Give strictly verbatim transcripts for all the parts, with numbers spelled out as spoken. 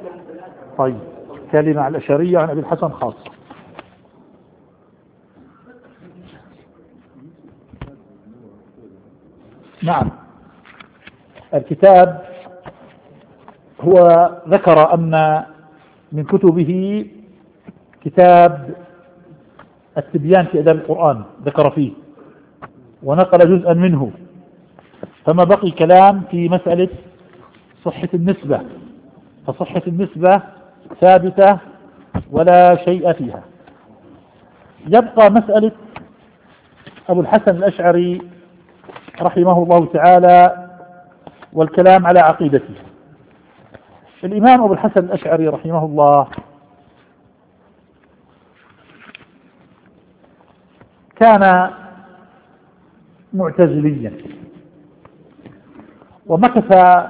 طيب، كلمة على الأشعرية عن أبي الحسن خاصة. نعم، الكتاب هو ذكر أن من كتبه كتاب التبيان في أداب القرآن، ذكر فيه ونقل جزءا منه، فما بقي كلام في مسألة صحة النسبة، فصحة النسبة ثابتة ولا شيء فيها. يبقى مسألة أبو الحسن الأشعري رحمه الله تعالى والكلام على عقيدته. الإمام أبو الحسن الأشعري رحمه الله كان معتزليا، ومكث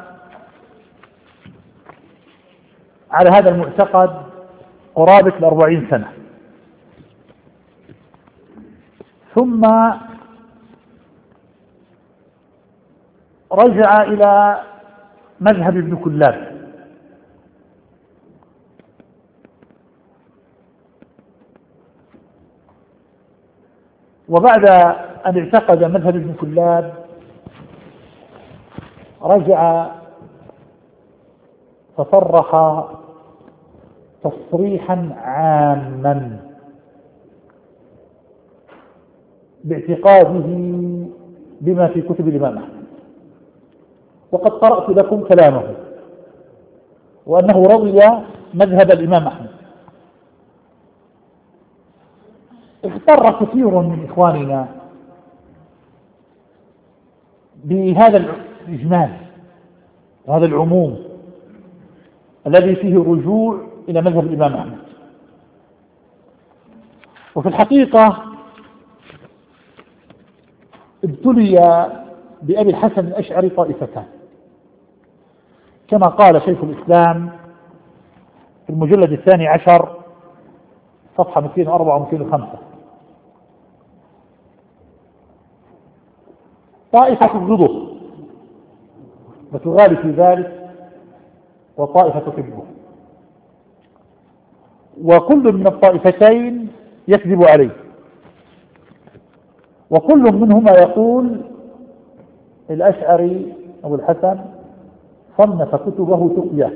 على هذا المعتقد قرابة الأربعين سنة، ثم رجع إلى مذهب ابن كلاب، وبعد أن اعتقد مذهب ابن كلاب رجع فصرح تصريحا عاما باعتقاده بما في كتب الإمام أحمد، وقد قرأت لكم كلامه وأنه رضي مذهب الإمام أحمد. اغتر كثير من إخواننا بهذا الإجمال وهذا العموم الذي فيه رجوع إلى مذهب الإمام أحمد، وفي الحقيقة ابتلي بأبي الحسن الأشعري طائفتان، كما قال شيخ الإسلام في المجلد الثاني عشر صفحة مئتين وأربعة ومئتين وخمسة: طائفة تبغضه وتغالي في ذلك، وطائفة تحبه، وكل من الطائفتين يكذب عليه، وكل منهما يقول الأشعري أبو الحسن صنف كتبه تقية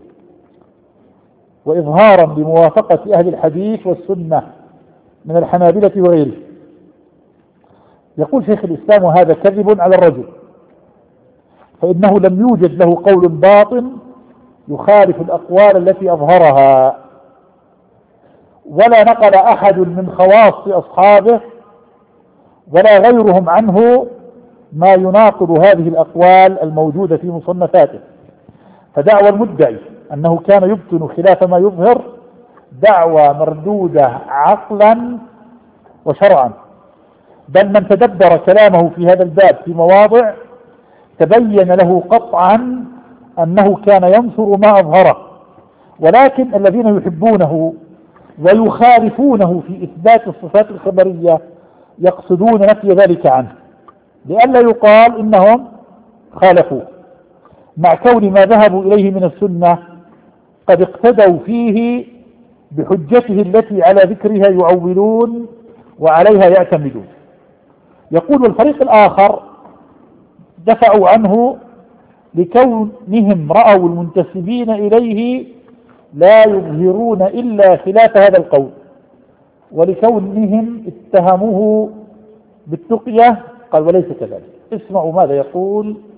وإظهارا بموافقة أهل الحديث والسنة من الحنابلة وغيره. يقول شيخ الإسلام: وهذا كذب على الرجل، فإنه لم يوجد له قول باطن يخالف الأقوال التي أظهرها، ولا نقل أحد من خواص أصحابه ولا غيرهم عنه ما يناقض هذه الأقوال الموجودة في مصنفاته. فدعوى المدعي أنه كان يبطن خلاف ما يظهر دعوى مردودة عقلا وشرعا، بل من تدبر كلامه في هذا الباب في مواضع تبين له قطعا أنه كان ينصر ما أظهره، ولكن الذين يحبونه ويخالفونه في إثبات الصفات الخبرية يقصدون نفي ذلك عنه لئلا يقال إنهم خالفوا، مع كون ما ذهبوا إليه من السنة قد اقتدوا فيه بحجته التي على ذكرها يعولون وعليها يعتمدون. يقول: الفريق الآخر دفعوا عنه لكونهم رأوا المنتسبين إليه لا يظهرون إلا خلاف هذا القول، ولكونهم اتهموه بالتقية قال: وليس كذلك. اسمعوا ماذا يقول